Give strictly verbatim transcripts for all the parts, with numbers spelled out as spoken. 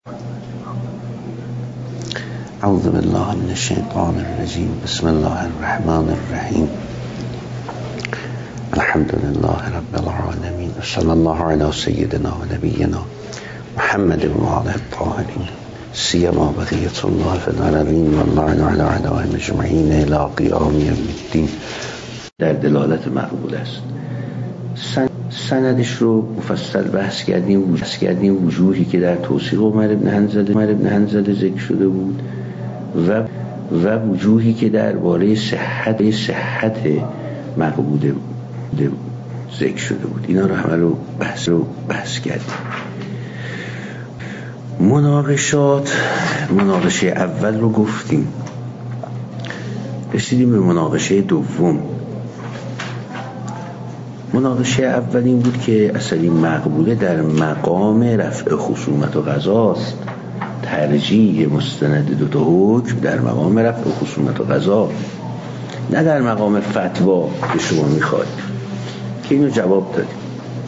اعوذ بالله من الشیطان الرجیم. بسم الله الرحمن الرحیم. الحمد لله رب العالمین و صلی الله علی سیدنا و نبینا محمد و آله الطاهرین سیما بقیة الله فی الارضین و اللعن علی اعدائهم اجمعین الی قیام یوم الدین. در دلالت مقبول است. سندش رو مفصل بحث کردیم بحث کردیم وجوهی که در توثیق عمر بن حنظله عمر بن حنظله ذکر شده بود و و وجوهی که درباره صحت صحت مقبوله ذکر شده بود. اینا رو همه رو بحث رو بحث کردیم. مناقشات مناقشه اول رو گفتیم، رسیدیم به مناقشه دوم. مناقشه اول این بود که اصلا این مقبوله در مقام رفع خصومت و قضاست، ترجیح مستند دو تا حکم در مقام رفع خصومت و قضا، نه در مقام فتوا که شما میخواید، که اینو جواب دادیم.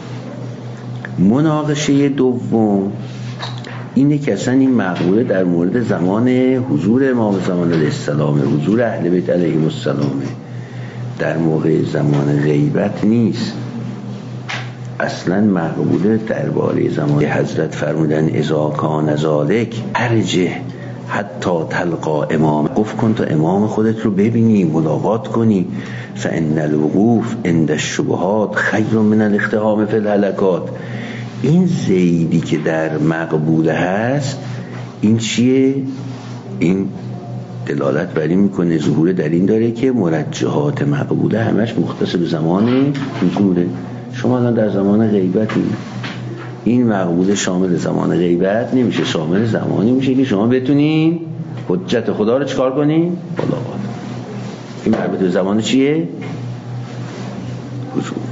مناقشه دوم اینه که اصلا این مقبوله در مورد زمان حضور امام زمان علیه السلام، حضور اهل بیت علیهم السلام، در موقع زمان غیبت نیست. اصلا مقبوله درباره زمان حضرت فرمودن اذا کان ذالک ارجع حتی تلقا امام، قف کن تا امام خودت رو ببینی، ملاقات کنی. فان الوقوف عند الشبهات خیر من الاقتحام فی الهلکات. این زیدی که در مقبوله هست این چیه؟ این دلالت بر این میکنه، ظهور در این داره که مرجحات مقبوله همش مختص به زمان حضوره. شما الان در زمان غیبتی، این مقبوله شامل زمان غیبت نمیشه، شامل زمانی میشه که شما بتونین حجت خدا رو چکار کنین؟ ملاقات. این مربوط به زمان چیه؟ حضور.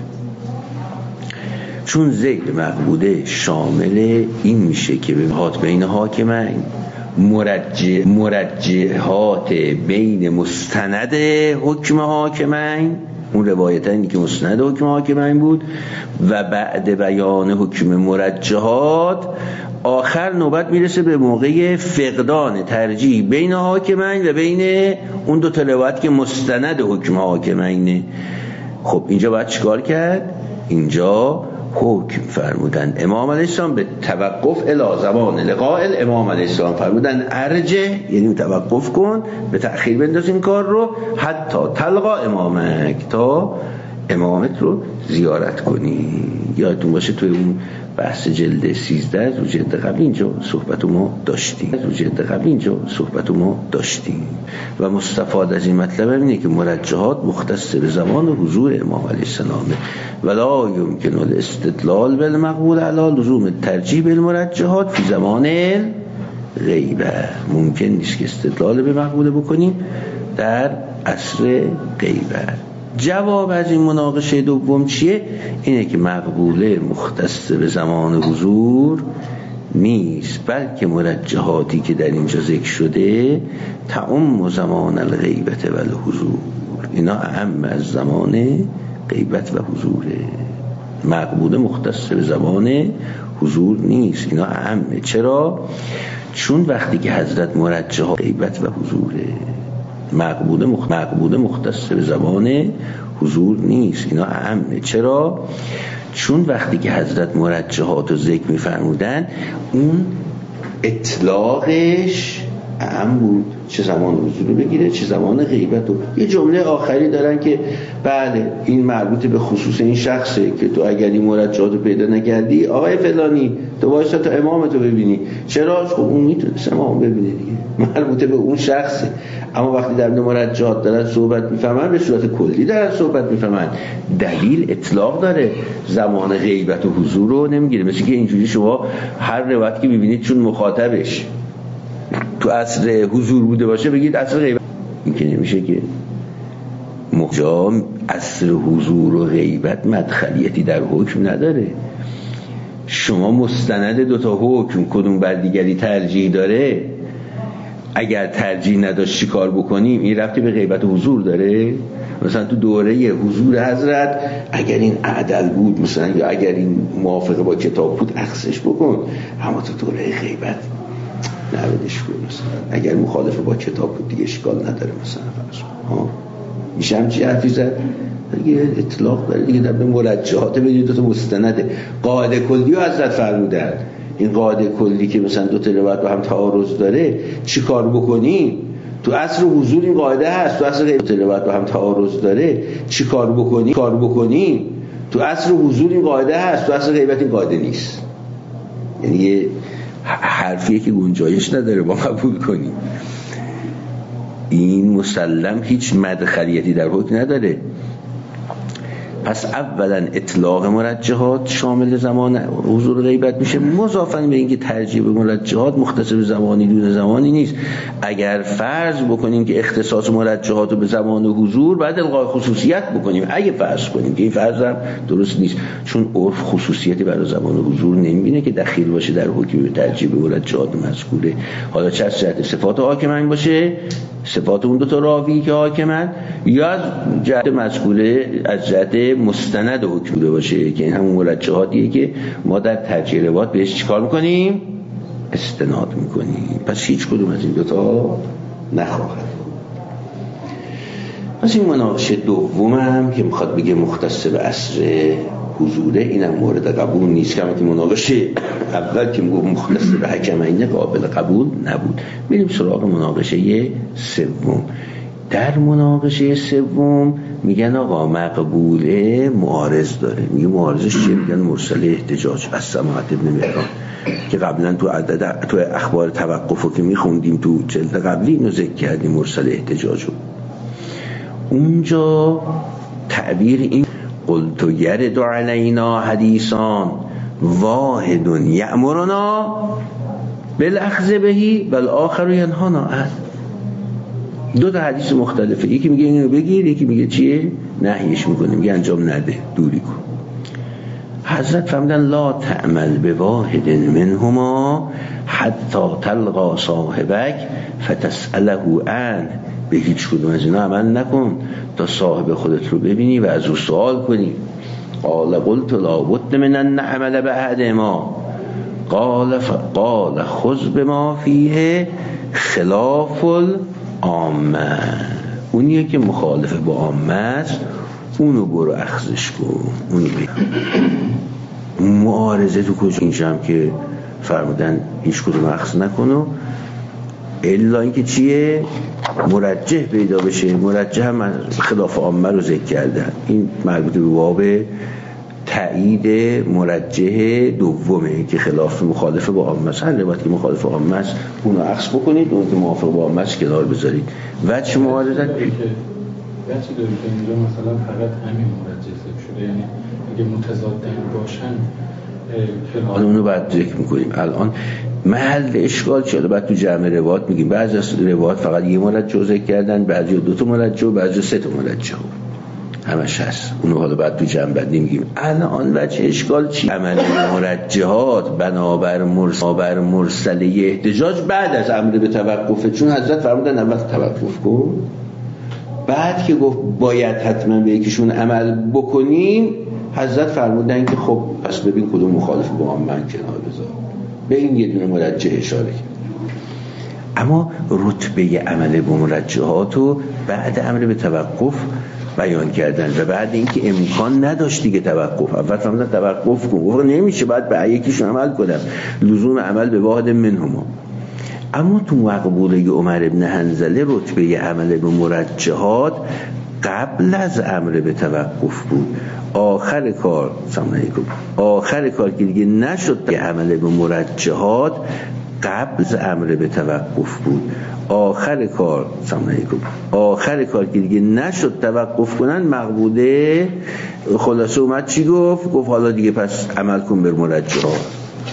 چون ذیل مقبوله شامل این میشه که به هات بین حاکمین، مرجع مرجحات بین مستند حکم حاکمین، اون روایت اینی که مستند حکم حاکمین بود، و بعد بیان حکم مرجحات آخر نوبت میرسه به موقع فقدان ترجیح بین حاکمین و بین اون دو تا روایت که مستند حکم حاکمینه. خب اینجا باید چیکار کرد؟ اینجا حکم فرمودن امام علیه السلام به توقف الی زمان لقاء الامام علیه السلام، فرمودن ارجع یعنی توقف کن، به تأخیر بنداز این کار رو، حتی تلقا امامک، تا امامت رو زیارت کنی. یادتون باشه توی اون بحث جلد سیزده رو جلد قبل اینجا صحبت ما داشتیم رو جلد قبل اینجا صحبت ما داشتیم و مستفاد از این مطلب اینه که مرجحات مختص به زمان حضور امام علیه السلام، ولا یمکن الاستدلال بالمقبول علی لزوم ترجیح بالمرجحات فی زمان غیبه. ممکن نیست که استدلال به مقبوله بکنیم در عصر غیبه. جواب از این مناقشه دوم چیه؟ اینه که مقبوله مختص به زمان حضور نیست، بلکه مرجحاتی که در اینجا ذکر شده تعم زمان الغیبت و الحضور، اینا اهم از زمان غیبت و حضوره. مقبوله مختص به زمان حضور نیست، اینا اهمه. چرا؟ چون وقتی که حضرت مرجحات غیبت و حضوره، مقبوله مخ... مقبوله مختص به زمان حضور نیست، اینا اهمه. چرا؟ چون وقتی که حضرت مرجحات رو ذکر می‌فرمودن اون اطلاقش اهم بود، چه زمان حضور رو بگیره چه زمان غیبت رو. یه جمله آخری دارن که بله این مربوط به خصوص این شخصه که تو اگر این مرجحات رو پیدا نکردی آقای فلانی تو وایسا تا امامتو ببینی. چرا؟ خب اون میتونست امام ببینه دیگه، مربوط به اون شخصه. اما وقتی در مورد مرجحات دارن صحبت میفهمن به صورت کلی دارن صحبت میفهمن، دلیل اطلاق داره، زمان غیبت و حضور رو نمیگیره. مثل که اینجوری شما هر روایت که میبینید چون مخاطبش تو عصر حضور بوده باشه بگید عصر غیبت، این که نمیشه که. مجا عصر حضور و غیبت مدخلیتی در حکم نداره. شما مستند دوتا حکم کدوم بر دیگری ترجیح داره، اگر ترجیح نداشت چی کار بکنیم؟ این ربطی به غیبت و حضور داره؟ مثلا تو دوره حضور حضرت اگر این عدل بود مثلا، یا اگر این موافقه با کتاب بود اخذش بکن، اما تو دوره غیبت نودش کن مثلا. اگر مخالف با کتاب بود دیگه اشکال نداره مثلا فرض ها میشه همچی حرفی زد دیگه اطلاق داره دیگه. در به مرجحات بدید دو تا مستنده قاعده کلی رو حضرت فرمودن. این قاعده کلی که مثلا دو تا روایت با هم تعارض داره چی کار بکنیم؟ تو عصر حضور این قاعده هست، تو عصر غیبت روایت با هم تعارض داره چی کار بکنیم؟ کار بکنیم تو عصر حضور این قاعده هست، تو عصر غیبت این قاعده نیست. یعنی یه حرفیه که گنجایش نداره با قبول کنیم. این مسلم هیچ مدخلیتی در حکم نداره. پس اولا اطلاق مرجحات شامل زمان حضور غیبت میشه، مضافاً به اینکه ترجیح به مرجحات مختص به زمانی دون زمانی نیست. اگر فرض بکنیم که اختصاص مرجحات رو به زمان حضور بعد الغای خصوصیت بکنیم، اگه فرض کنیم که این فرض هم درست نیست، چون عرف خصوصیتی برای زمان حضور نمیبینه که دخیل باشه در حکم به ترجیح به مرجحات مذکوره. حالا چه از جهت صفات حاکمن باشه، صفات اون دو تا راوی که حاکمن، یا از جهت مذکوره از جهت مستند حکم بوده باشه که این همون مرجحاتیه که ما در ترجیح روایت بهش چیکار میکنیم؟ استناد میکنیم. پس هیچ کدوم از این دوتا نخواهد. پس این مناقشه دومم که میخواد بگه مختص به عصر حضوره، اینم مورد قبول نیست. کما که مناقشه اول که میگه مختص به حکمین قابل قبول نبود. میریم سراغ مناقشه سوم. در مناقشه سوم میگن آقا مقبوله معارض داره. میگه معارضش چیه؟ میگن مرسل احتجاج از سماعت ابن مهران که قبلا تو عدد تو اخبار توقفو که میخوندیم تو جلد قبلی اینو ذکر کردیم مرسل احتجاجو. اونجا تعبیر این قلت یرد علینا حدیثان واحد یأمرنا بالاخذ بهی والآخر ینهانا عنه. دو تا حدیث مختلفه، یکی میگه اینو بگیر، یکی میگه چیه؟ نهیش میکنه، میگه انجام نده، دوری کن. حضرت فرمودن لا تعمل به واحد منهما حتی تلقا صاحبک فتسأله عنه. به هیچ کدوم از اینا عمل نکن تا صاحب خودت رو ببینی و از او سوال کنی. قال قلت لا بد من ان نعمل بعهدهما قال فقال خذ بما فیه خلاف العامه. اونیه که مخالف با عامه است اونو برو اخذش کن، اونو بگیر. معارضه تو کجا؟ اینجا هم که فرمودن هیچ کدوم اخذ نکنو الا اینکه چیه؟ مرجح پیدا بشه. مرجح هم خلاف عامه رو ذکر کردن. این مربوط به باب تایید مرجح دومه که خلاف مخالف با عامه است. هر روایت که مخالف با عامه است اونو اخذ بکنید، اون که موافق با عامه است کنار بذارید. وجه معارضت وجه داره که اینجا مثلا فقط همین مرجح ذکر شده، یعنی اگه متضادن باشن حالا اونو بعد ذکر میکنیم. الان محل اشکال شده بعد تو جمع روایات میگیم بعضی از روایات فقط یه مرجح ذکر کردن، بعضی دو تا مرجح، بعضی سه تا مرجح، همش هست. اونو حالا بعد تو جمع بعدی میگیم. الان وجه اشکال چی؟ عمل مرجحات بنابر مرسل بر مرسله احتجاج بعد از امر به توقف، چون حضرت فرمودن اول توقف کن، بعد که گفت باید حتما به یکیشون عمل بکنیم حضرت فرمودن که خب پس ببین کدوم مخالف با هم من کنار بذار. به این یه دونه مرجح اشاره کرد. اما رتبه عمل به مرجحاتو بعد امر به توقف بیان کردن و بعد اینکه امکان نداشت دیگه توقف. اول فرمودن توقف کن، گفت نمیشه، بعد به یکیشون عمل کنم، لزوم عمل به واحد منهما. اما تو مقبوله عمر ابن حنظله رتبه عمل به مرجحات قبل از امر به توقف بود. آخر کار آخر کار که دیگه نشد که عمل به مرجحات قبل از امر به توقف بود. آخر کار آخر کار که دیگه نشد توقف کنن مقبوله خلاصه اومد چی گفت؟ گفت حالا دیگه پس عمل کن به مرجحات.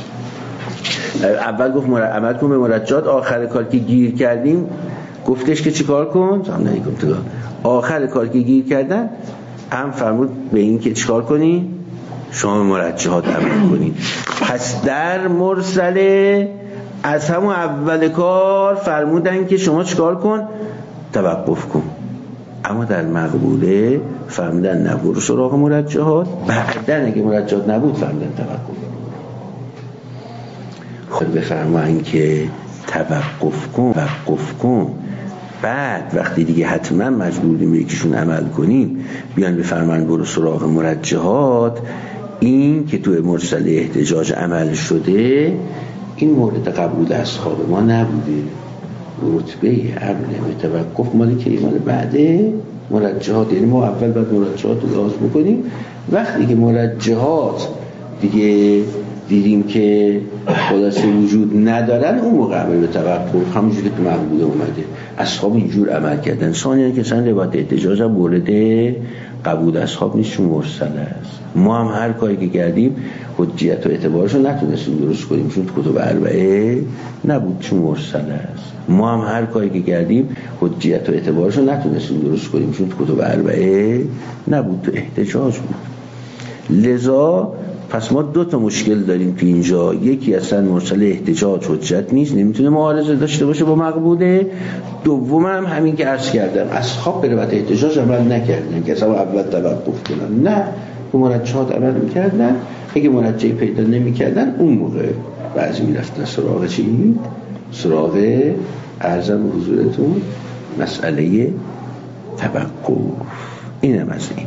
اول گفت عمل کن به مرجحات، آخر کار که گیر کردیم گفتش که چی کار کن؟ آخر کار که گیر کردن هم فرمود به این که چی کار کنی؟ شما مرجحات عمل کنی. پس در مرسله از همون اول کار فرمودن که شما چی کار کن؟ توقف کن. اما در مقبوله فرمودن نبرو سراغ مرجحات، بعدن اگه مرجحات نبود فرمودن توقف. خب بفرمایین که توقف کن توقف کن بعد وقتی دیگه حتما مجبوریم یکیشون عمل کنیم بیان بفرمان برو سراغ مرجحات، این که توی مرسل احتجاج عمل شده این مورد قبول اصحاب ما نبوده. رتبه عمل توقف مالی که مال بعده مرجحات، یعنی ما اول باید مرجحات رو لحاظ بکنیم. وقتی که مرجحات دیگه دیدیم که خلاصه وجود ندارن، اون موقع عمل به توقف، همونجوری که تو مقبوله اومده اصحاب اینجور عمل کردن. ثانیاً که اصلا روایت احتجاج هم مورد قبول اصحاب نیست، چون مرسل است. ما هم هر کاری که کردیم حجیت و اعتبارش رو نتونستیم درست کنیم، چون تو کتب اربعه نبود، چون مرسل است. ما هم هر کاری که کردیم حجیت و اعتبارش رو نتونستیم درست کنیم، چون تو کتب اربعه نبود، تو احتجاج بود. لذا پس ما دو تا مشکل داریم تو اینجا. یکی اصلا مرسل احتجاج حجت نیست، نمیتونه معارضه داشته باشه با مقبوله. دوم هم همین که عرض کردم، اصحاب به روایت احتجاج عمل نکردن که اصلا اول توقف کنن، نه به مرجحات عمل میکردن. اگه مرجحی پیدا نمیکردن اون موقع بعضی میرفتن سراغ چی؟ سراغ عرضم حضورتون مسئله توقف. اینم از این.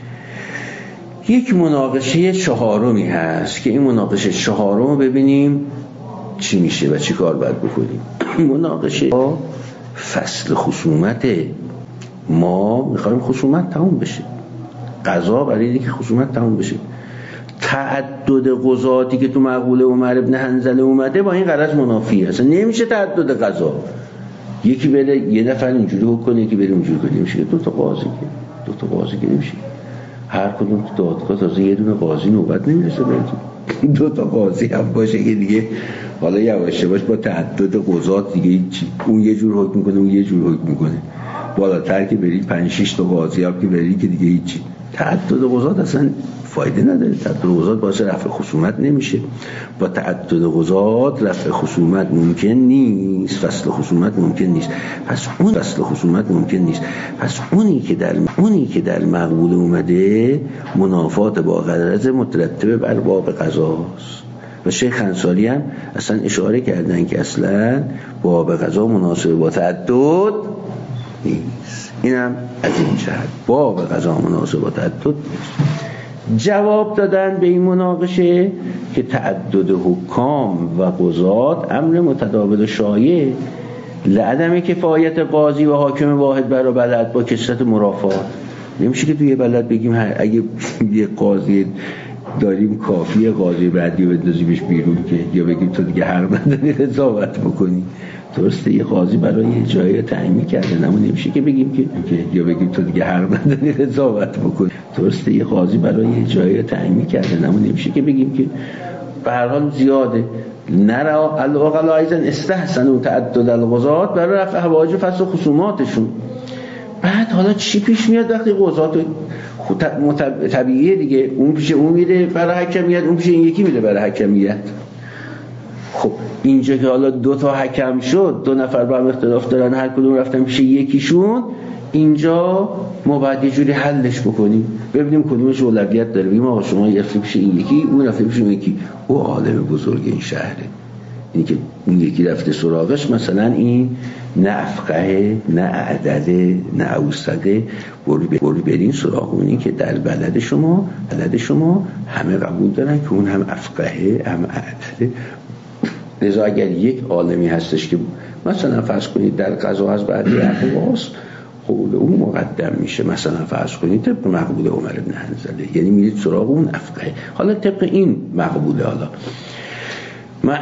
یک مناقشه چهارمی هست که این مناقشه چهارم رو ببینیم چی میشه و چی کار باید بکنیم. مناقشه فصل خصومت، ما میخوایم خصومت تموم بشه، قضا برای اینه که خصومت تموم بشه. تعدد قضاتی که تو مقوله عمر بن حنظله اومده با این غرض منافی هست. نمیشه تعدد قضا، یکی بره یه نفر اینجوری حکم کنه یکی بره اونجوری کنه، نمیشه. دو تا قاضی که دو تا قاضی که نمیشه، هر کدوم تو دادگاه تازه یه دونه قاضی نوبت نمیرسه بهتون، دو تا قاضی هم باشه که دیگه حالا یواش یواش با تعدد قضات دیگه چی، اون یه جور حکم میکنه اون یه جور حکم میکنه، بالاتر که برید پنج شش تا قاضی هم که برید که دیگه هیچی. تعدد قضات اصلا فایده نداره. تعدد قضات باعث رفع خصومت نمیشه. با تعدد قضات رفع خصومت ممکن نیست، فصل خصومت ممکن نیست. پس اون فصل خصومت ممکن نیست. پس اونی که در اونی که در مقبول اومده منافات با غرض مترتب بر باب قضاست. و شیخ انصاری هم اصلا اشاره کردن که اصلا باب قضا مناسب با تعدد نیست. اینم از این جهت باب قضا مناسب با تعدد نیست. جواب دادن به این مناقشه که تعدد حکام و قضات امر متداول شایع لعدم کفایت قاضی و حاکم واحد برای بلد با کثرت مرافعات. نمیشه که توی بلد بگیم اگه یه قاضی داریم کافیه قاضی بعدی رو بندازیمش بیرون که، یا بگیم تو دیگه حق نداری قضاوت بکنی. درسته یه قاضی برای یه جایی تعیین کرده، اما نمیشه که بگیم که یا بگیم تو دیگه حق نداری قضاوت بکنی. درسته یه قاضی برای یه جایی تعیین کرده، اما نمیشه که بگیم که به هر حال زیاده. نرا العقلا ایضا استحسنوا تعدد القضات برای رفع حوائج فصل خصوماتشون. بعد حالا چی پیش میاد وقتی قضات طبیعیه دیگه، اون پیش اون میره برای حکمیت، اون پیش این یکی میره برای حکمیت. خب اینجا که حالا دو تا حکم شد، دو نفر با هم اختلاف دارن، هر کدوم رفتن پیش یکیشون، اینجا ما باید یه جوری حلش بکنیم، ببینیم کدومش اولویت داره. بگیم آقا شما رفتی پیش این یکی، اون رفته پیش اون یکی. او عالم بزرگ این شهره، این که اون یکی رفته سراغش مثلا این نه افقه نه اعدده نه اوسطه، برو برین سراغ اونی که در بلد شما بلد شما همه قبول دارن که اون هم افقه هم اعدده. لذا اگر یک عالمی هستش که مثلا فرض کنید در قضا از بعدی اقواس قول اون مقدم میشه، مثلا فرض کنید طبق مقبول عمر بن حنظله، یعنی میرید سراغ اون افقه. حالا طبق این مقبوله، حالا ما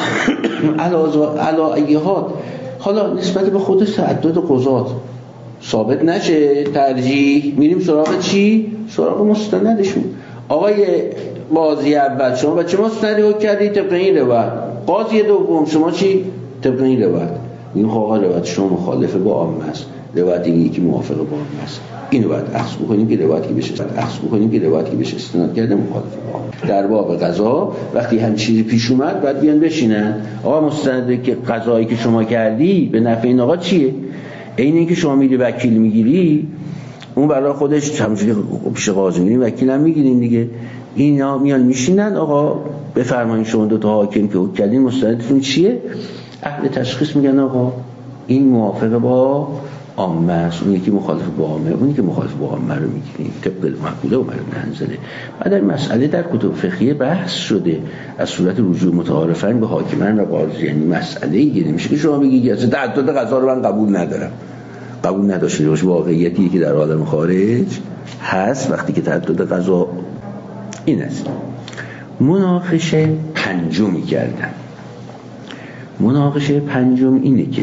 علایهات حالا نسبت به خود تعدد قضات ثابت نشه ترجیح، میریم سراغ چی؟ سراغ مستندشون. آقای قاضی اول شما بچه مستندی رو کردی طبق این روایت، قاضی دوم شما چی؟ طبق این روایت. این آقا روایت شما مخالفه با عامه است، روایت این یکی موافقه با عامه است، اینو باید اخذ بکنیم که روایت که بشه اخذ بکنیم که روایت که بشه استناد کرده مخالفه با عامه. در باب قضا وقتی هم چیزی پیش اومد بعد بیان بشینن آقا مستندی که قضایی که شما کردی به نفع این آقا چیه؟ این اینکه شما میری وکیل میگیری، اون برای خودش همونجوری پیش قاضی میرین وکیل هم میگیرین دیگه. اینا میان میشینن آقا بفرمایید شما دو تا حاکم که حکم کردین مستندتون چیه؟ اهل تشخیص میگن آقا این موافق با عامه است، اون یکی مخالف با عامه، اونی که مخالف با عامه رو میگیریم طبق مقوله عمر بن حنظله. بعد این مسئله در کتب فقهی بحث شده از صورت رجوع متعارفین به حاکمان و قاضی، یعنی مسئله ای نمیشه که شما بگید اصلا تعدد قضا رو من قبول ندارم. قبول نداشته باشه واقعیتی که در عالم خارج هست وقتی که تعدد قضا این است. مناقشه پنجمی کردن. مناقشه پنجم اینه که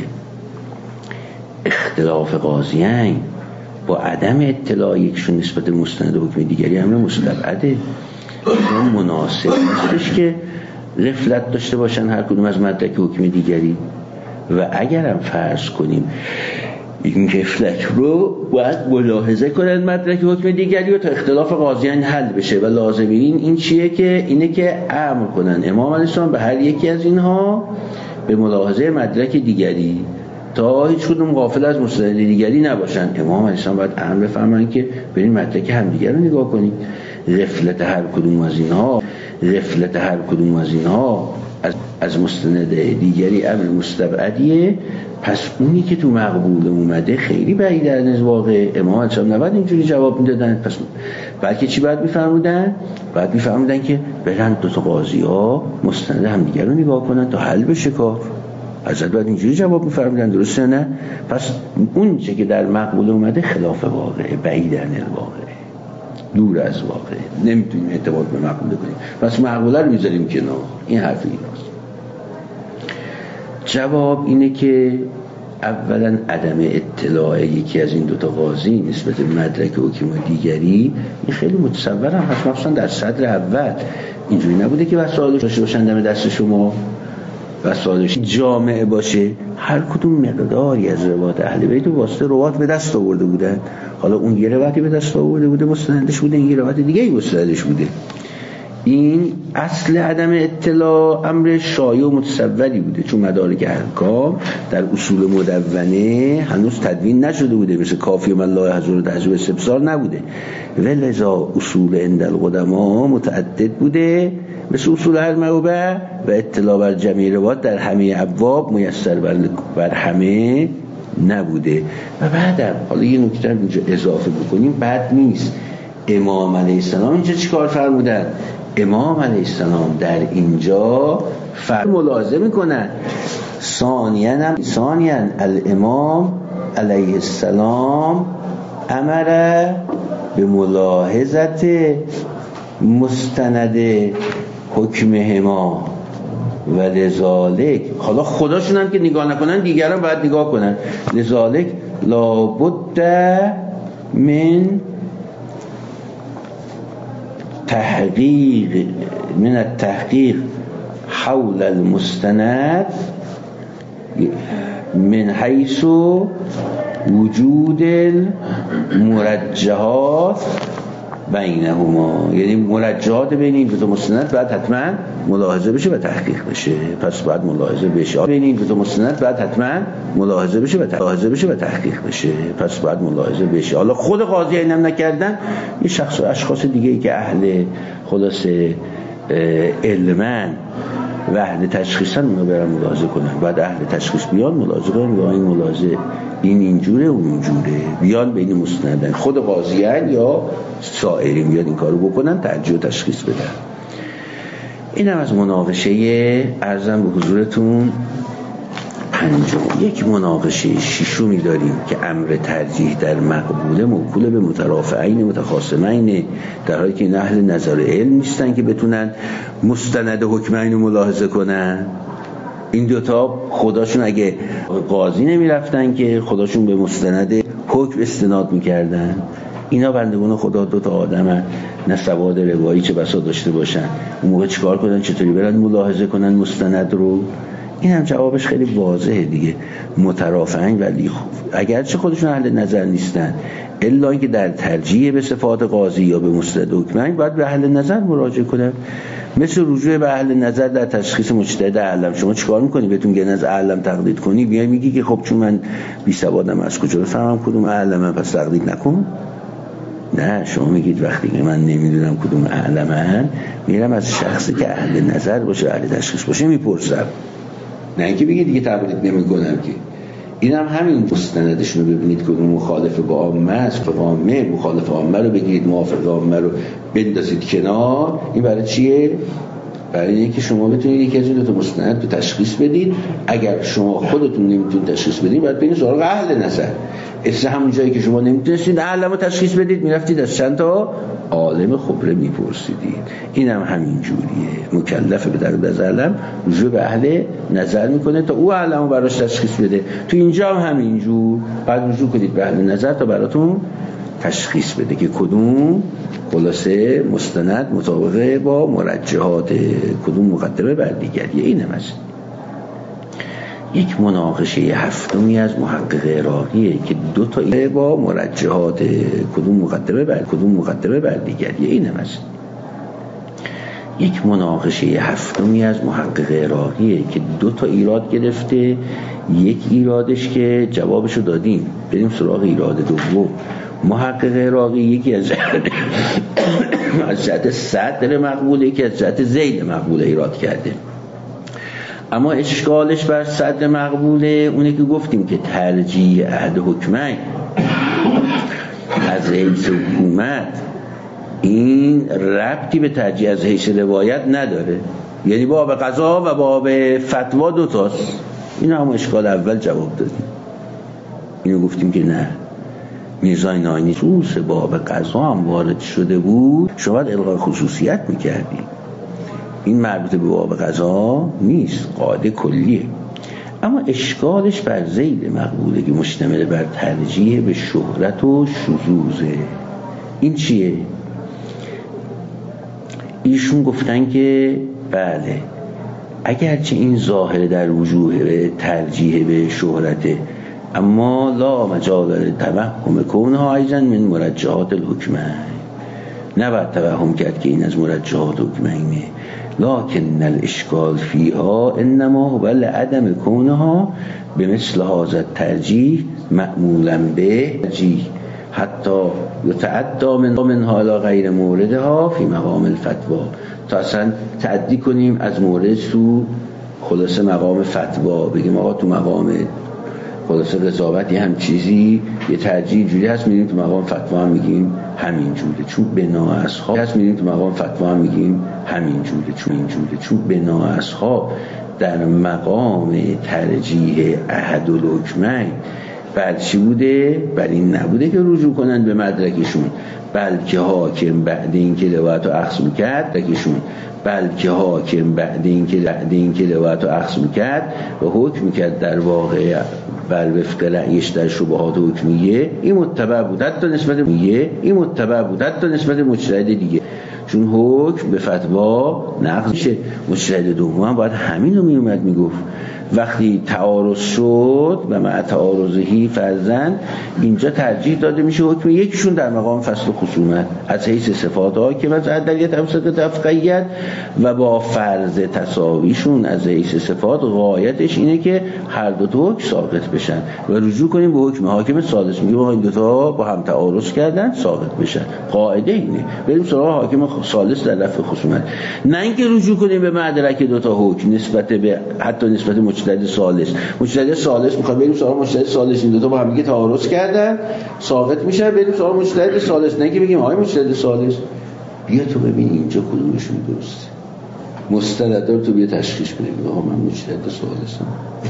اختلاف قاضیین با عدم اطلاع یکشون نسبت مستند حکم دیگری امر مستبعده. مناسب نیستش که غفلت داشته باشن هر کدوم از مدرک حکم دیگری، و اگرم فرض کنیم این غفلت رو باید ملاحظه کنن مدرک حکم دیگری و تا اختلاف قاضیان حل بشه، و لازم این این چیه که اینه که امر کنن امام علیه السلام به هر یکی از اینها به ملاحظه مدرک دیگری تا هیچ کدوم غافل از مستند دیگری نباشن. امام علیه السلام باید امر بفرمایند که برین مدرک همدیگر رو نگاه کنید. غفلت هر کدوم از اینها غفلت هر کدوم از اینها از, از مستند دیگری امر مستبعدیه. پس اونی که تو مقبول اومده خیلی بعید از واقع. امام علیه السلام نباید اینجوری جواب میدادن. پس بلکه چی باید میفرمودن؟ باید میفرمودن که برن دو تا قاضی ها مستند همدیگر رو نگاه کنن تا حل بشه کار. حضرت باید اینجوری جواب میفرمودن، درسته نه؟ پس اون چه که در مقبول اومده خلاف واقعه، بعید عن الواقع، دور از واقع، نمیتونیم اعتماد به مقبوله کنیم. پس مقبوله رو میذاریم کنار. این حرف ایناست. جواب اینه که اولا عدم اطلاع یکی از این دوتا قاضی نسبت به مدرک حکم دیگری این خیلی متصورم هست، مخصوصا در صدر اول اینجوری نبوده که وسایلش داشته باشن دم دست شما، وسایلش جامعه باشه. هر کدوم مقداری از روایات اهل بیت و واسطه روایات به دست آورده بودن. حالا اون یه روایتی به دست آورده بوده مستندش بوده، این یه روایت دیگه ای مستندش بوده. این اصل عدم اطلاع امر شایع و متصوری بوده، چون مدارک احکام در اصول مدونه هنوز تدوین نشده بوده، مثل کافی من لا یحضر تحجب استبصار نبوده، ولذا اصول عند القدما متعدد بوده مثل اصول المعوبه، و اطلاع بر جمعی روایات در همه ابواب میسر بر, بر همه نبوده. و بعدم حالا یه نکته اینجا اضافه بکنیم بد نیست. امام علیه السلام اینجا چیکار فرمودن؟ امام علیه السلام در اینجا فرق ملاحظه میکنن. ثانیاً ثانیاً الامام علیه السلام امر به ملاحظت مستند حکمهما و لذالک، حالا خداشون هم که نگاه نکنن دیگران باید نگاه کنن. لذالک لابد من تحقیق من التحقیق حول المستند من حیث وجود المرجحات بینهما، یعنی مرجحات بین این دو تا مستند باید حتما ملاحظه بشه و تحقیق بشه. پس باید ملاحظه بشه بین این دو تا مستند باید حتما ملاحظه بشه و ملاحظه بشه و تحقیق بشه. پس باید ملاحظه بشه. حالا خود قاضی اینم نکردن، این شخص و اشخاص دیگه ای که اهل خلاصه علمن و اهل تشخیصن اونا برن ملاحظه کنن. بعد اهل تشخیص بیان ملاحظه کنن و این ملاحظه این اینجوره اون اینجوره، بیان بین مستندن خود قاضیان یا سائرین بیان این کارو بکنن، ترجیح و تشخیص بدن. اینم از مناقشه ارزم به حضورتون پنجم. یک مناقشه ششمی داریم که امر ترجیح در مقبوله موکول به مترافعین متخاصمین، در حالی که این اهل نظر علم نیستن که بتونن مستند حکمین رو ملاحظه کنن. این دوتا خداشون اگه قاضی نمی رفتن که خداشون به مستند حکم استناد میکردن. اینا بندگان خدا دوتا آدم نه سواد روایی چه بسا داشته باشن، اون موقع چیکار کنن؟ چطوری برن ملاحظه کنن مستند رو؟ این هم جوابش خیلی واضحه دیگه، مترافعین، ولی اگرچه خودشون اهل نظر نیستن الا اینکه در ترجیح به صفات قاضی یا به مستند حکمین باید به اهل نظر مراجعه کنن. مثل رجوع به اهل نظر در تشخیص مجتهد اعلم. شما چیکار میکنی؟ بهتون گن از اعلم تقلید کنی، بیای میگی که خب چون من بی سوادم از کجا بفهمم کدوم اعلمه پس تقلید نکن؟ نه، شما میگید وقتی که من نمیدونم کدوم اعلمن میرم از شخصی که اهل نظر باشه اهل تشخیص باشه میپرسم. نه اینکه بگید دیگه تقلید نمی‌کنم که. این هم همین مستندشون رو ببینید که اون مخالف با عامه است، با عامه مخالف عامه رو بگیرید، موافق عامه رو بندازید کنار. این برای چیه؟ برای اینکه شما بتونید یکی از این دو تا مستند رو تشخیص بدید. اگر شما خودتون نمیتونید تشخیص بدید، باید برید سراغ اهل نظر. اصلا همون جایی که شما نمیتونستید اهلمو تشخیص بدید، میرفتید از چند تا عالم خبره میپرسیدید. این هم همین جوریه. مکلف به در نظرم رجوع به اهل نظر میکنه تا او اهلمو براش تشخیص بده. تو اینجا هم همین جور بعد رجوع کنید به اهل نظر تا براتون تشخیص بده که کدوم خلاصه مستند مطابقه با مرجحات، کدوم مقدمه بر دیگری. این هم است. یک مناقشه هفتمی از محقق عراقیه که دو تا با مرجحات، کدوم مقدمه بر کدوم مقدمه بر دیگری. این هم است. یک مناقشه هفتمی از محقق عراقیه که دو تا ایراد گرفته. یک ایرادش که جوابشو دادیم، بریم سراغ ایراد دوم. محقق عراقی یکی از از جهت صدر مقبوله، یکی از جهت ذیل مقبوله ایراد کرده. اما اشکالش بر صدر مقبوله اونه که گفتیم که ترجیح احد حکمین از حیث حکومت این ربطی به ترجیح از حیث روایت نداره. یعنی باب قضا و باب فتوا دوتاست. این هم اشکال اول جواب دادیم. اینو گفتیم که نه، میرزای ناینی خصوص باب قضا هم وارد شده بود، شما باید الغای خصوصیت میکردی. این مربوط به باب قضا نیست، قاعده کلیه. اما اشکالش بر ذیل مقبوله که مشتمل بر ترجیح به شهرت و شذوذه. این چیه؟ ایشون گفتن که بله، اگرچه این ظاهر در وجوه به ترجیح به شهرته، اما لا مجال توهم کونها ایضا من مرجحات الحکمین. نباید توهم کرد که این از مرجحات حکمینه. لكن الاشکال فیها انما هو لعدم کونها بمثل هذا الترجیح معمولا به ترجیح حتی یتعدى من منها الى غیر موردها فی مقام الفتوا. تا اصلا تعدی کنیم از مورد تو خلاصه مقام فتوا، بگیم آقا تو مقام خلاصه قضاوتی هم چیزی یه ترجیح جوری هست، میریم تو مقام فتوا هم میگیم همین جوره، چون بنا اصحاب هست میریم تو مقام فتوا هم میگیم همین جوره، چون این جوره، چون بنا اصحاب در مقام ترجیح احد الحکمین بر چی بوده؟ بر این نبوده که رجوع کنن به مدرکشون، بلکه حاکم بعد این که روایت رو اخذ میکرد دکشون بلکه حاکم بعد این که بعد این که روایت رو اخذ میکرد و حکم میکرد در واقع بر وفق رأیش در شبهات حکمیه، این متبع بود حتی نسبت میه این متبع بود حتی نسبت مجتهد دیگه، چون حکم به فتوا نقض میشه. مجتهد دوم هم باید همین رو میومد میگفت وقتی تعارض شد و مع تعارضهی فرضاً اینجا ترجیح داده میشه حکم یکیشون در مقام فصل خصومت از حیث صفات حاکم از عدلیت همسط تفقیت و با فرض تساویشون از حیث صفات غایتش اینه که هر دو تا حکم ساقط بشن و رجوع کنیم به حکم حاکم ثالث. میگه این دو تا با هم تعارض کردن ساقط بشن، قاعده اینه. بریم سراغ حاکم ثالث در رفع خصومت، نه اینکه رجوع کنیم به مدرک دو تا حکم نسبت به حتی نسبت مجتهد ثالث. مجتهد ثالث میخواد بریم سراغ مجتهد ثالث، این دو تا با هم دیگه تعارض کردن ساقط میشن، بریم سراغ مجتهد ثالث، نه اینکه بگیم آقای مجتهد ثالث بیا تو ببین اینجا کدومشون درسته، مستند رو تو بیا تشخیص بده. آها من مجتهد ثالثم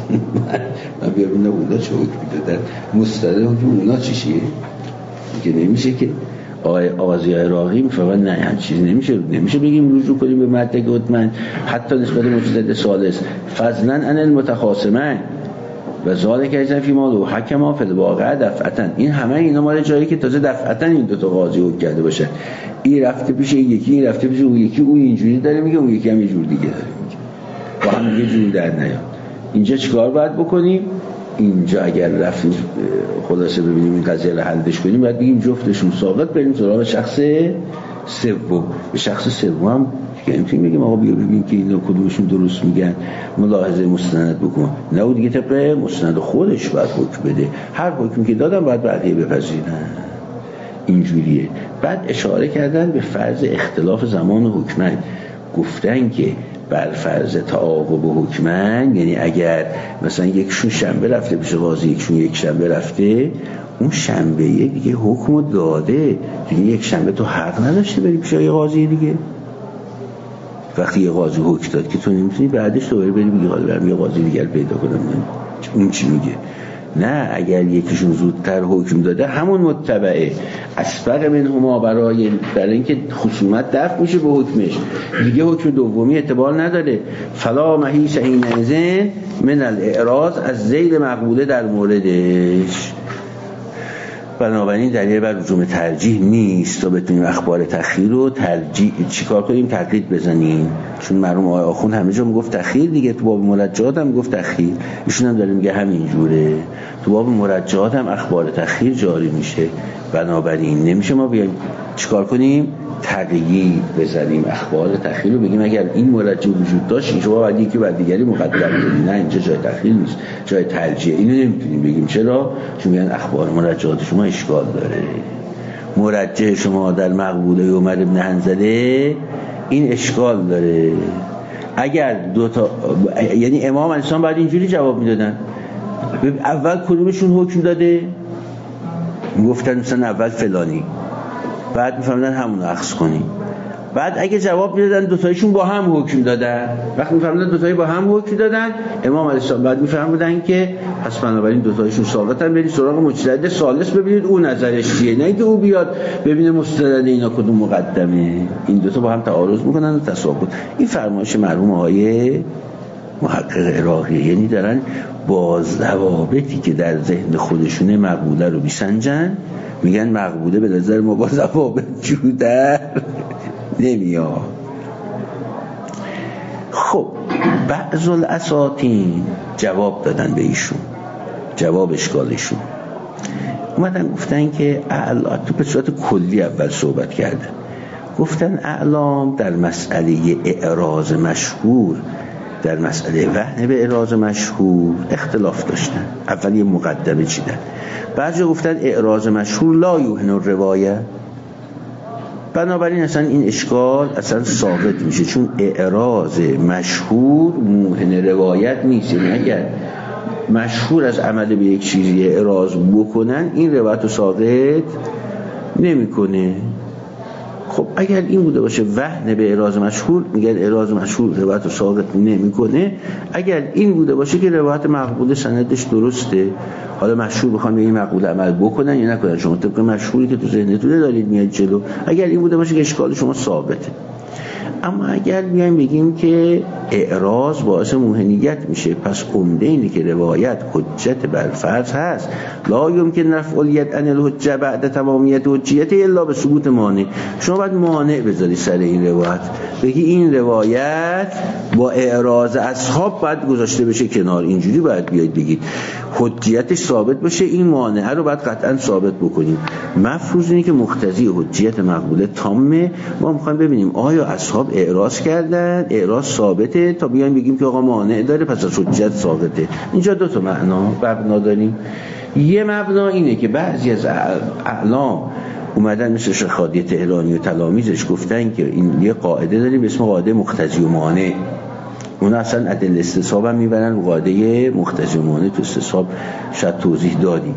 من بیا ببینم اونا چه حکمی دادن، مستند حکم اونا چیه؟ میگه نمیشه که آقای آقای عراقی میفهمن نه هم چیزی نمیشه نمیشه بگیم رجوع کنیم به مدرک حکم حتی نسبت مجتهد ثالث فضلا عن المتخاصمین و ذالک ایضا فی ما لو حکما فی الواقع دفعتا. این همه اینا مال جایی که تازه دفعتا این دو تا قاضی حکم کرده باشن، این رفته پیش این یکی، این رفته پیش اون یکی، اون اینجوری داره میگه اون یکی هم یه جور دیگه داره میگه، با هم دیگه جور در نیاد. اینجا چیکار باید بکنیم؟ اینجا اگر رفتیم خلاصه ببینیم این قضیه رو حلش کنیم باید بگیم جفتشون ساقط، بریم سراغ شخص سوم. به شخص سوم هم که نمیتونیم بگیم آقا بیا ببین که اینا کدومشون درست میگن، ملاحظه مستند بکن، نه او دیگه طبق مستند خودش باید حکم بده، هر حکمی که دادن باید بقیه بپذیرن. اینجوریه. بعد اشاره کردن به فرض اختلاف زمان و حکمین. گفتن که بر فرض تعاقب حکمن، یعنی اگر مثلا یکشون شنبه رفته پیش قاضی، یکشون یک شنبه رفته، اون شنبه دیگه حکمو داده دیگه، یک شنبه تو حق نداشته بری پیش یه قاضی دیگه. وقتی یه قاضی حکم داد که تو نمیتونی بعدش دوباره بری بگی حالا برم یه قاضی دیگر پیدا کنم، اون چی میگه؟ نه، اگر یکیشون زودتر حکم داده همون متبعه اسبق منهما، برای برای اینکه خصومت دفع میشه به حکمش دیگه، حکم دومی اعتبار نداره. فلا محیص حینئذ من الاعراض از ذیل مقبوله در موردش. بنابراین دلیل بر لزوم ترجیح نیست تا بتونیم اخبار تأخیر رو ترجیح چیکار کنیم؟ تقلید بزنیم. چون مرحوم آقای آخوند همه جا میگفت تأخیر دیگه، تو باب مرجعات هم میگفت تأخیر، ایشون هم داره میگه همین جوره، تو باب مرجعات هم اخبار تأخیر جاری میشه. بنابراین نمیشه ما بیایم چیکار کنیم؟ تقیید بزنیم اخبار تأخیر رو، بگیم اگر این مرجع وجود داشت شما بعد یکی بعد دیگری مقدم کنید. نه، اینجا جای تأخیر نیست، جای ترجیح. اینو نمیتونیم بگیم. چرا؟ چون میگن اخبار مرجعات شما اشکال داره. مرجع شما در مقبوله عمر بن حنظله این اشکال داره. اگر دو تا یعنی امام انسان باید اینجوری جواب میدادن، اول کدومشون حکم داده؟ میگفتن مثلا اول فلانی، بعد میفهمیدن همون رو اخذ کنیم. بعد اگه جواب میدادن دوتایشون با هم حکم دادن، وقتی میفهمیدن دوتایی با هم حکم دادن، امام علیه السلام بعد میفهمیدن که پس بنابراین دوتایشون ثابتن، برید سراغ مجتهد ثالث ببینید اون نظرش چیه، نه که او بیاد ببینه مستند اینا کدوم مقدمه. این دوتا با هم تعارض میکنن و تساقط. این فرمایش مرحوم آقای محقق عراقی، یعنی دارن با ضوابطی که در ذهن خودشونه مقبوله رو میسنجن، میگن مقبوله به نظر ما با ضوابط جور نمیاد. خب بعض الاساطین جواب دادن به ایشون، جواب اشکالشون اومدن گفتن که اعلام، تو به صورت کلی اول صحبت کردن، گفتن اعلام در مسئله اعراض مشهور، در مسئله وهن به اعراض مشهور اختلاف داشتن. اول یه مقدمه چیدن، بعضی گفتن اعراض مشهور لا یوهن الروایه، بنابراین اصلا این اشکال اصلا ثابت میشه، چون اعراض مشهور موهن روایت نیست. یعنی اگر مشهور از عمل به یک چیزی اعراض بکنن، این روایت رو ثابت نمیکنه. خب اگر این بوده باشه وهن به اعراض مشهور، میگن اعراض مشهور روایت رو ثابت نمیکنه. اگر این بوده باشه که روایت مقبوله سندش درسته، حالا مشهور بخوام به این مقبوله عمل بکنن یا نکنن، شما طبق مشهوری که تو ذهنتون دارید میاد جلو. اگر این بوده باشه که اشکال شما ثابته. اما اگر بیایم بگیم که اعراض باعث موهنیت میشه، پس عمده اینه که روایت حجت بر فرض هست، لا یمکن رفع الید عن الحجه بعد تمامیت حجیت الا به ثبوت مانع. شما باید مانع بذاری سر این روایت، بگی این روایت با اعراض اصحاب باید گذاشته بشه کنار، اینجوری باید بیاید بگید حجیتش ثابت بشه، این مانع رو باید قطعا ثابت بکنیم. مفروض اینه که مقتضی حجیت مقبوله تامه. ما میخوایم ببینیم آیا اصحاب اعراض کردن، اعراض ثابته، تا بیایم بگیم که آقا مانع داره پس از حجیت ثابته. اینجا دو تا معنا مبنا داریم. یه مبنا اینه که بعضی از اعلام اومدن مثل شیخ خادی تهرانی و تلامیذش گفتن که این یه قاعده داریم به اسم قاعده مقتضی و مانع. اونا اصلا عدل استصحاب هم میبرن قاعده مقتضی و مانع، تو استصحاب شاید توضیح دادیم.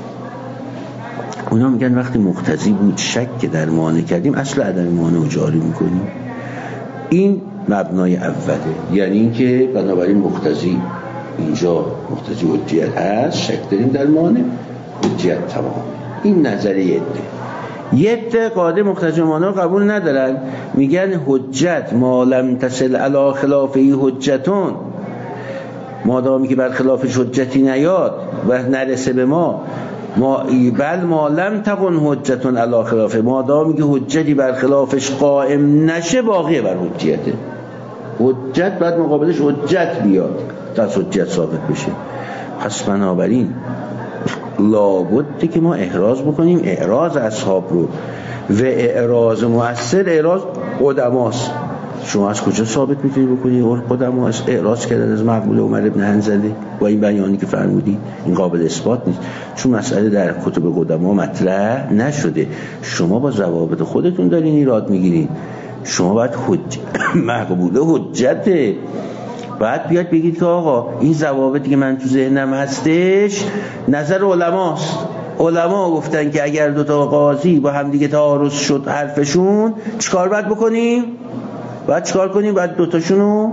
اونا میگن وقتی مقتضی بود شک در مانع کردیم، اصل عدم مانع رو جاری میکنیم. این مبنای اوله، یعنی اینکه بنابراین مقتضی اینجا مقتضی حجیت هست، شک داریم در مانع، حجیت تمام. این نظریه عده. یه عده قاعده مقتضی مانع رو قبول ندارن، میگن حجت ما لم تصل علی خلافه حجتون، مادامی که بر خلافش حجتی نیاد و نرسه به ما، ما بل ما لم تکن حجتون علی خلافه، مادامی که حجتی بر خلافش قائم نشه باقیه بر حجیته. حجت بعد مقابلش حجت بیاد تا حجت ثابت بشه. پس بنابراین لابد که ما احراز بکنیم اعراض اصحاب رو، و اعراض مؤثر اعراض قدماست. شما از کجا ثابت میتونی بکنی قدما از اعراض کردن از مقبوله عمر بن حنظله با این بیانی که فرمودی؟ این قابل اثبات نیست، چون مسئله در کتب قدما مطرح نشده. شما با ضوابط خودتون دارین ایراد میگیرین. شما باید حج... مقبوله حجته، باید بیاد بگید که آقا این ضوابطی که من تو ذهنم هستش نظر علماست، علما گفتن که اگر دوتا قاضی با هم دیگه تعارض شد حرفشون چیکار باید بکنیم؟ باید چیکار کنیم؟ باید دوتاشونو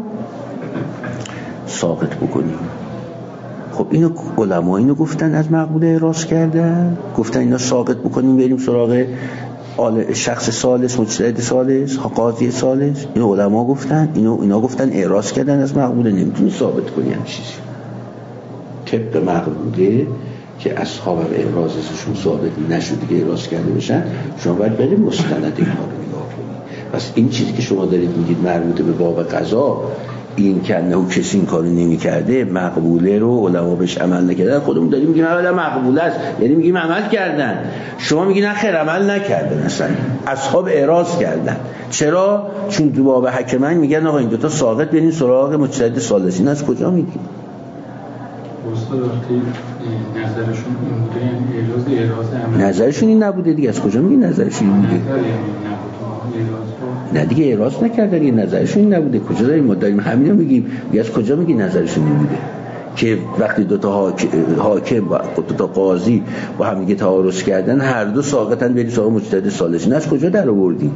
ساقط بکنیم. خب اینو علما اینو گفتن، از مقبوله اعراض کردن، گفتن اینا ساقط بکنیم بریم سراغ شخص ثالث، مجتهد ثالث، قاضی ثالث. اینو علما گفتن، اینو اینا گفتن اعراض کردن از مقبوله، نمیتونی ثابت کنی همین چیزی. طبق مقبوله که اصحاب اعراضشون ثابت نشده که اعراض کرده بشن، شما باید برید مستند اینا رو نگاه کنید. پس این چیزی که شما دارید میگید مربوط به باب قضا، این که نه کسی این کارو نمی‌کرده، مقبوله رو علما بهش عمل نکردن، خودمون داریم میگیم اولا مقبوله است، یعنی میگیم عمل کردن. شما میگین نه خیر عمل نکردن، اصلا اصحاب اعراض کردن. چرا؟ چون تو باب حکمین میگن آقا این دو تا ساقط برین سراغ مجتهد ثالث. این از کجا میگی؟ استاد وقتی نظرشون این بوده، یعنی اعراض اعراض عمل نظرشون این نبوده دیگه، از کجا میگی نظرشون این بوده؟ نه دیگه اعراض نکردن، یه نظرشون این نبوده. کجا داریم ما داریم همینو میگیم؟ میگه از کجا میگی نظرشون این بوده؟ که وقتی دو تا حاکم با دو تا قاضی با هم دیگه تعارض کردن، هر دو ساقطن برید سراغ مجتهد ثالث. این از کجا در آوردی؟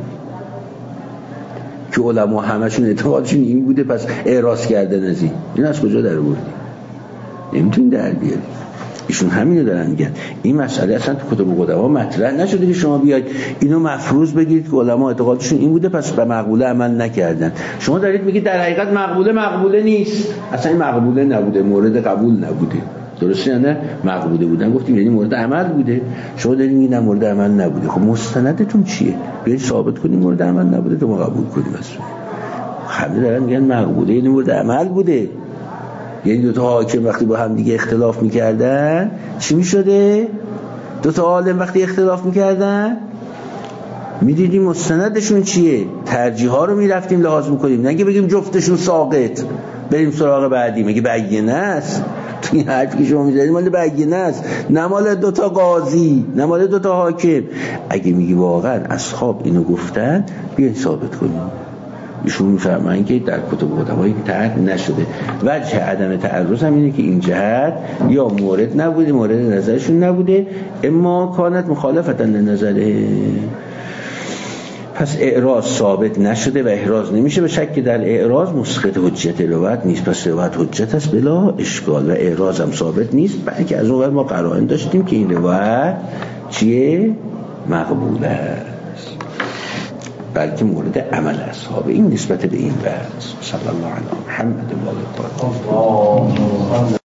که علما همشون اعتقادشون این بوده پس اعراض کردن از این. این از کجا در آوردی؟ نمیتونی در بیاری. ایشون همینو دارن میگن. این مسئله اصلا تو کتب قدما مطرح نشده که شما بیاید اینو مفروض بگیرید که علما اعتقادشون این بوده پس به مقبوله عمل نکردن. شما دارید میگید در حقیقت مقبوله مقبوله نیست، اصلا این مقبوله نبوده، مورد قبول نبوده. درسته یا نه؟ مقبوله بودن گفتیم یعنی مورد عمل بوده. شما دارید میگید نه مورد عمل نبوده. خب مستندتون چیه؟ بیاید ثابت کنید مورد عمل نبوده تو ما قبول کنیم. اصلا همه دارن میگن مقبوله یعنی مورد عمل بوده. یعنی دو تا حاکم وقتی با هم دیگه اختلاف میکردن چی میشده؟ دو تا عالم وقتی اختلاف میکردن میدیدیم مستندشون چیه؟ ترجیح ها رو میرفتیم لحاظ میکنیم، نگه بگیم جفتشون ساقط بریم سراغ بعدی. مگه بیینه است؟ تو این حرفی که شما میزنید مال بیینه است، نه مال دو تا قاضی، نه مال دو تا حاکم. اگه میگی واقعا اصحاب اینو گفتن بیاین ثابت کنیم. ایشون میفرمایند که در کتب قدمایی طرح نشده. وجه عدم تعرض هم اینه که این جهت یا مورد نبوده، مورد نظرشون نبوده، اما کانت مخالفتا لنظره. پس اعراض ثابت نشده و احراز نمیشه به شک که در اعراض مسقط حجت روایت نیست. پس روایت حجت است بلا اشکال و اعراض هم ثابت نیست، بلکه از اون ور ما قرائن داشتیم که این روایت چیه؟ مقبوله است، بلکه مورد عمل اصحاب. این نسبت به این بحث. صلی الله علیه محمد و آله.